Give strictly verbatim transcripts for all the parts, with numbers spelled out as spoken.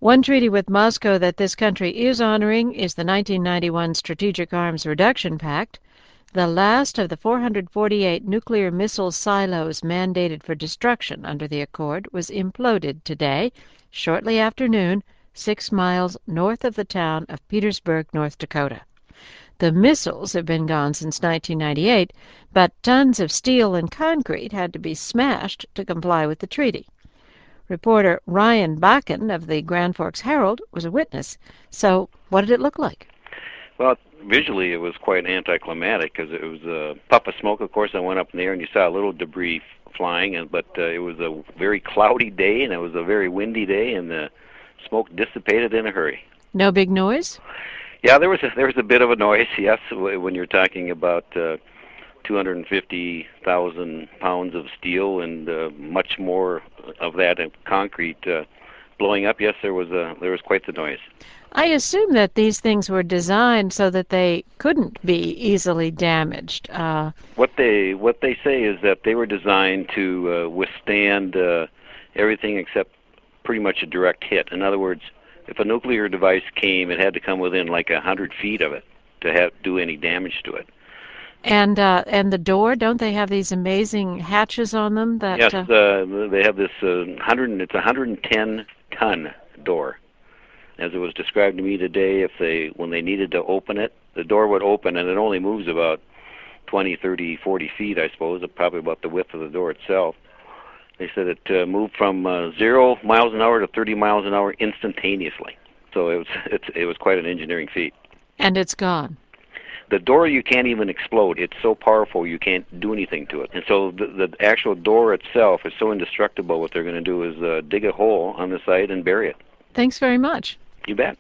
One treaty with Moscow that this country is honoring is the nineteen ninety-one Strategic Arms Reduction Pact. The last of the four hundred forty-eight nuclear missile silos mandated for destruction under the accord was imploded today, shortly after noon, six miles north of the town of Petersburg, North Dakota. The missiles have been gone since nineteen ninety-eight, but tons of steel and concrete had to be smashed to comply with the treaty. Reporter Ryan Bakken of the Grand Forks Herald was a witness. So what did it look like? Well, visually it was quite anticlimactic because it was a puff of smoke, of course, that went up in the air, and you saw a little debris flying, and but uh, it was a very cloudy day, and it was a very windy day, and the smoke dissipated in a hurry. No big noise? Yeah, there was a, there was a bit of a noise, yes, when you're talking about uh, two hundred fifty thousand pounds of steel and uh, much more of that in concrete uh, blowing up. Yes, there was a there was quite the noise. I assume that these things were designed so that they couldn't be easily damaged. Uh, what they what they say is that they were designed to uh, withstand uh, everything except pretty much a direct hit. In other words, if a nuclear device came, it had to come within like a hundred feet of it to have do any damage to it. And uh, and the door, don't they have these amazing hatches on them? That yes, uh... uh, they have this uh, hundred. It's a hundred and ten ton door. As it was described to me today, if they when they needed to open it, the door would open, and it only moves about twenty, thirty, forty feet, I suppose, probably about the width of the door itself. They said it uh, moved from uh, zero miles an hour to thirty miles an hour instantaneously. So it was it's, it was quite an engineering feat. And it's gone. The door you can't even explode. It's so powerful you can't do anything to it. And so the, the actual door itself is so indestructible. What they're going to do is uh, dig a hole on the side and bury it. Thanks very much. You bet.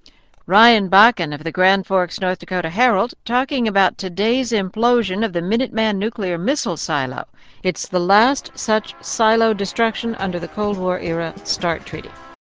Ryan Bakken of the Grand Forks, North Dakota Herald, talking about today's implosion of the Minuteman nuclear missile silo. It's the last such silo destruction under the Cold War era START Treaty.